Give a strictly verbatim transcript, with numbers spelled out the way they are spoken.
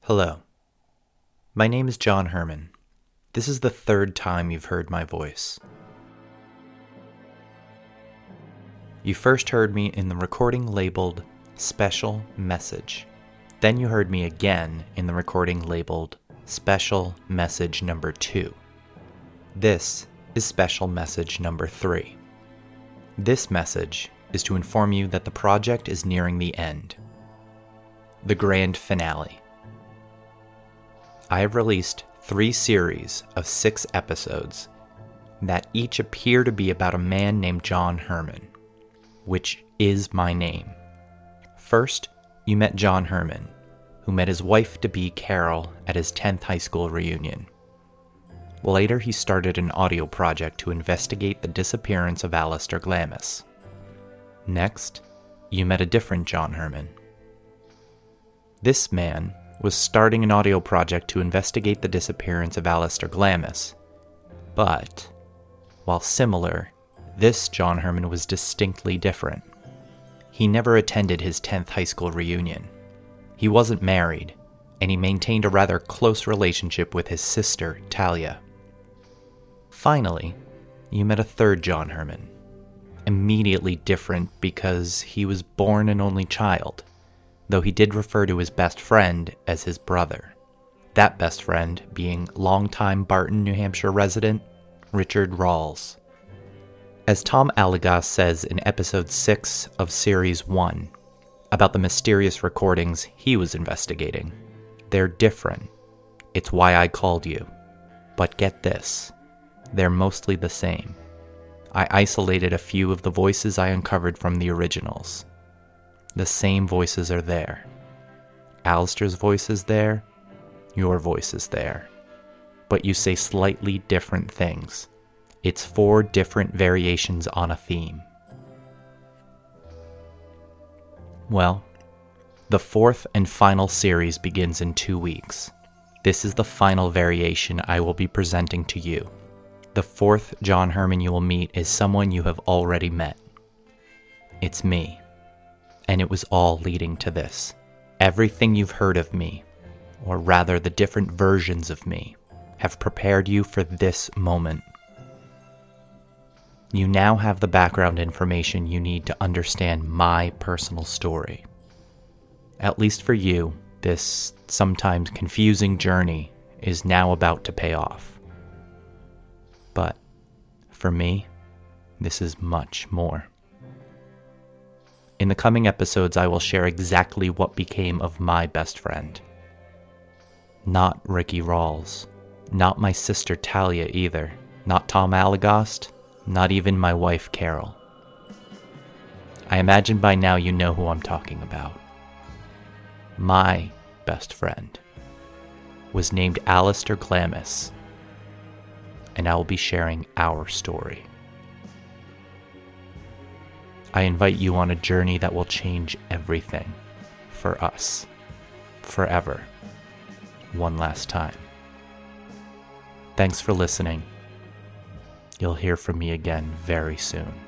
Hello. My name is John Herman. This is the third time you've heard my voice. You first heard me in the recording labeled Special Message. Then you heard me again in the recording labeled Special Message Number two. This is Special Message Number three. This message is to inform you that the project is nearing the end. The grand finale. I have released three series of six episodes that each appear to be about a man named John Herman, which is my name. First, you met John Herman, who met his wife-to-be Carol at his tenth high school reunion. Later, he started an audio project to investigate the disappearance of Alistair Glamis. Next, you met a different John Herman. This man was starting an audio project to investigate the disappearance of Alistair Glamis. But, while similar, this John Herman was distinctly different. He never attended his tenth high school reunion. He wasn't married, and he maintained a rather close relationship with his sister, Talia. Finally, you met a third John Herman. Immediately different because he was born an only child, though he did refer to his best friend as his brother. That best friend being longtime Barton, New Hampshire resident, Richard Rawls. As Tom Allagass says in episode six of series one, about the mysterious recordings he was investigating, they're different. It's why I called you. But get this, they're mostly the same. I isolated a few of the voices I uncovered from the originals. The same voices are there. Alistair's voice is there, your voice is there. But you say slightly different things. It's four different variations on a theme. Well, the fourth and final series begins in two weeks. This is the final variation I will be presenting to you. The fourth John Herman you will meet is someone you have already met. It's me. And it was all leading to this. Everything you've heard of me, or rather the different versions of me, have prepared you for this moment. You now have the background information you need to understand my personal story. At least for you, this sometimes confusing journey is now about to pay off. But for me, this is much more. In the coming episodes, I will share exactly what became of my best friend. Not Ricky Rawls, not my sister Talia either, not Tom Allagass, not even my wife Carol. I imagine by now you know who I'm talking about. My best friend was named Alistair Glamis, and I will be sharing our story. I invite you on a journey that will change everything for us, forever, one last time. Thanks for listening. You'll hear from me again very soon.